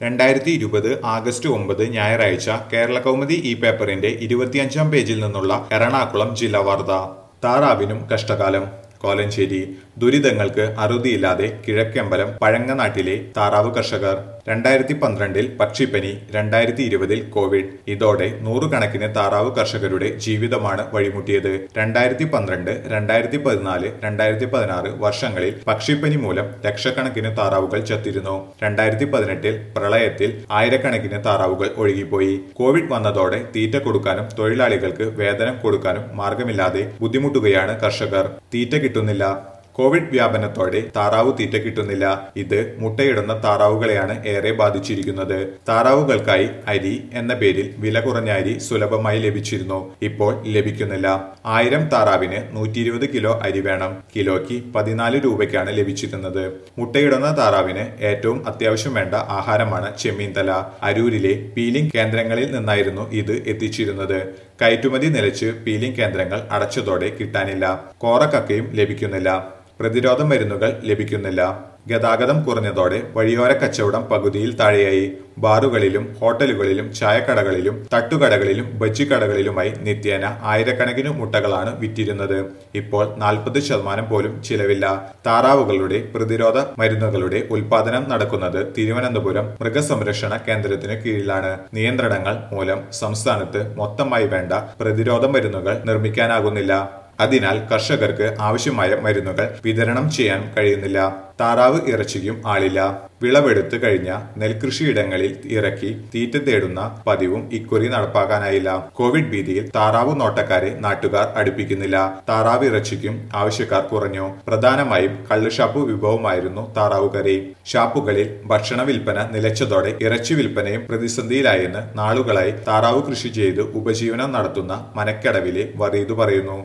2020 August 9 ഞായറാഴ്ച കേരളകൗമുദി ഈ പേപ്പറിന്റെ 25-ാം പേജിൽ നിന്നുള്ള എറണാകുളം ജില്ലാ വാർത്ത. താറാവിനും കഷ്ടകാലം. കോലഞ്ചേരി ദുരിതങ്ങൾക്ക് അറുതിയില്ലാതെ കിഴക്കമ്പലം പഴങ്ങനാട്ടിലെ താറാവ് കർഷകർ. 2012 പക്ഷിപ്പനി, 2020 കോവിഡ്. ഇതോടെ നൂറുകണക്കിന് താറാവ് കർഷകരുടെ ജീവിതമാണ് വഴിമുട്ടിയത്. 2012, 2014, 2016 വർഷങ്ങളിൽ പക്ഷിപ്പനി മൂലം ലക്ഷക്കണക്കിന് താറാവുകൾ ചത്തിരുന്നു. 2018 പ്രളയത്തിൽ ആയിരക്കണക്കിന് താറാവുകൾ ഒഴുകിപ്പോയി. കോവിഡ് വന്നതോടെ തീറ്റ കൊടുക്കാനും തൊഴിലാളികൾക്ക് വേതനം കൊടുക്കാനും മാർഗമില്ലാതെ ബുദ്ധിമുട്ടുകയാണ് കർഷകർ. തീറ്റ കിട്ടുന്നില്ല. കോവിഡ് വ്യാപനത്തോടെ താറാവ് തീറ്റ കിട്ടുന്നില്ല. ഇത് മുട്ടയിടുന്ന താറാവുകളെയാണ് ഏറെ ബാധിച്ചിരിക്കുന്നത്. താറാവുകൾക്കായി അരി എന്ന പേരിൽ വില കുറഞ്ഞ അരി സുലഭമായി ലഭിച്ചിരുന്നു. ഇപ്പോൾ ലഭിക്കുന്നില്ല. 1000 താറാവിന് 120 കിലോ അരി വേണം. കിലോയ്ക്ക് 14 രൂപയ്ക്കാണ് ലഭിച്ചിരുന്നത്. മുട്ടയിടുന്ന താറാവിന് ഏറ്റവും അത്യാവശ്യം വേണ്ട ആഹാരമാണ് ചെമ്മീൻ തല. അരൂരിലെ പീലിംഗ് കേന്ദ്രങ്ങളിൽ നിന്നായിരുന്നു ഇത് എത്തിച്ചിരുന്നത്. കയറ്റുമതി നിലച്ച് പീലിംഗ് കേന്ദ്രങ്ങൾ അടച്ചതോടെ കിട്ടാനില്ല. കോറക്കക്കയും ലഭിക്കുന്നില്ല. പ്രതിരോധ മരുന്നുകൾ ലഭിക്കുന്നില്ല. ഗതാഗതം കുറഞ്ഞതോടെ വഴിയോര കച്ചവടം പകുതിയിൽ താഴെയായി. ബാറുകളിലും ഹോട്ടലുകളിലും ചായക്കടകളിലും തട്ടുകടകളിലും ബജ്ജിക്കടകളിലുമായി നിത്യേന ആയിരക്കണക്കിന് മുട്ടകളാണ് വിറ്റിരുന്നത്. ഇപ്പോൾ 40% പോലും ചിലവില്ല. താറാവുകളുടെ പ്രതിരോധ മരുന്നുകളുടെ ഉൽപാദനം നടക്കുന്നത് തിരുവനന്തപുരം മൃഗസംരക്ഷണ കേന്ദ്രത്തിന് കീഴിലാണ്. നിയന്ത്രണങ്ങൾ മൂലം സംസ്ഥാനത്ത് മൊത്തമായി വേണ്ട പ്രതിരോധ മരുന്നുകൾ നിർമ്മിക്കാനാകുന്നില്ല. അതിനാൽ കർഷകർക്ക് ആവശ്യമായ മരുന്നുകൾ വിതരണം ചെയ്യാൻ കഴിയുന്നില്ല. താറാവ് ഇറച്ചിക്കും ആളില്ല. വിളവെടുത്ത് കഴിഞ്ഞ നെൽകൃഷിയിടങ്ങളിൽ ഇറക്കി തീറ്റ തേടുന്ന പതിവും ഇക്കുറി നടപ്പാക്കാനായില്ല. കോവിഡ് ഭീതിയിൽ താറാവ് നോട്ടക്കാരെ നാട്ടുകാർ അടുപ്പിക്കുന്നില്ല. താറാവ് ഇറച്ചിക്കും ആവശ്യക്കാർ കുറഞ്ഞു. പ്രധാനമായും കള്ളുഷാപ്പ് വിഭവമായിരുന്നു താറാവ് കറി. ഷാപ്പുകളിൽ ഭക്ഷണ വിൽപ്പന നിലച്ചതോടെ ഇറച്ചി വിൽപ്പനയും പ്രതിസന്ധിയിലായെന്ന് നാളുകളായി താറാവ് കൃഷി ചെയ്ത് ഉപജീവനം നടത്തുന്ന മനക്കടവിലെ വറീദ് പറയുന്നു.